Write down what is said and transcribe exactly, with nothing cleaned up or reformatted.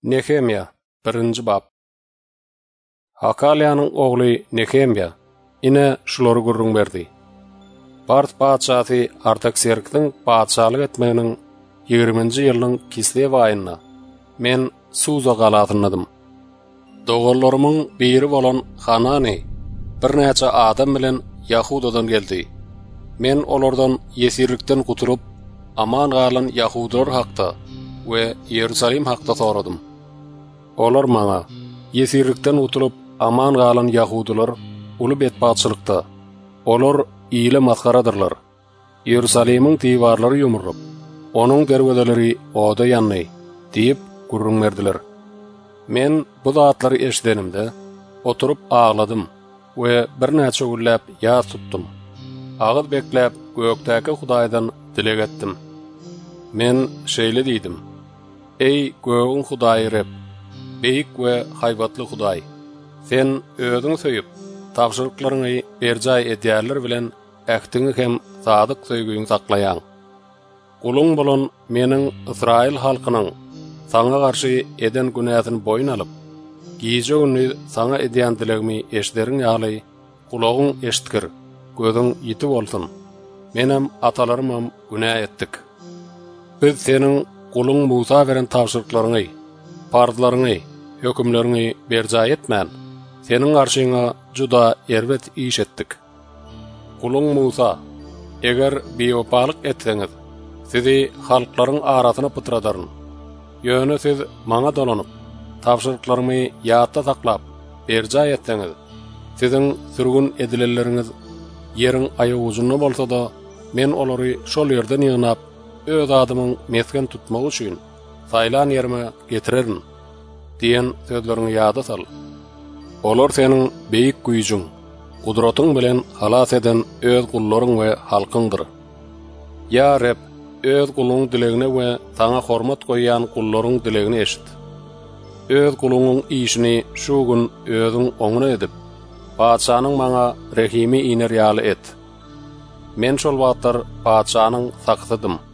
Nehemia birinci bab. Hakaliýanyň ogly Nehemia ine şulary gurrun berdi. Bart paçaty Artaxerxesiň paçalyk etmeginiň ýigriminji ýylynyň kislew aýynda men Suza galatynadym. Dogallarynyň biri bolan Hanani bir näçe adam bilen Yahudadan geldi. Men olardan yesirlikden guturup aman galan Yahudalar hakda we Ýerusalim hakda soradym. Olar maňa yesirlikden guturup aman galan Yahudalar uly betbaçylykda. Olar ýyle maskaradyrlar. Ýerusalimiň diwarlary ýumrup, onuň derwedeleri oda ýanny diýip gurrun berdiler. Men bu zatlary eşdenimde oturup ağladım we bir näçe güllap ýaz tutdum. Agyz bekläp gökdäki Hudaýdan dilek etdim. Men şeýle diýdim: Ey göğün Hudaýy Reb, beýik we haýbatly Hudaý, sen özüň söýüp, tapşyryklaryňy berjay edýärler bilen ähdiňi hem sadyk söýgüňi saklaýaň. Guluň bolan meniň Israil halkynyň saňa garşy eden günäsini boyun alyp, giýje günü saňa edýän dilegimi eşderiň ýaly, kulagyň eşitkir, gözüň ýiti bolsun. Menem atalarymam günä etdik. Biz seniň guluň Musa beren tapşyryklaryňy, pardlaryňy, hökümleriňi berjay etmän, seniň garşyňa juda erbet iş etdik. Guluň Musa, eger biýopalyk etseňiz, sizi halklaryň arasyna pytradaryn. Ýöne siz maňa dolanyp, tapşyryklarymy ýatda saklap, berjay etseňiz, siziň sürgün edilenleriniz ýeriň aýagy uzuny bolsa-da, men olary şol ýerden ýygnap, öz adymyň mesken tutmak üçin saýlan ýerime getirerin diýen sözleriňi ýada sal. Olar seniň beýik güýjüň, gudratyň bilen halas eden öz gullaryň we halkyňdyr. Ya Reb, öz guluň dilegine we saňa hormat goýan gullaryň dilegini eşit. Öz gulunyň işini şu gün özüň oňuna edip, paçanyň maňa rehimi iner ýaly et. Men şol wagtlar paçanyň saksydym.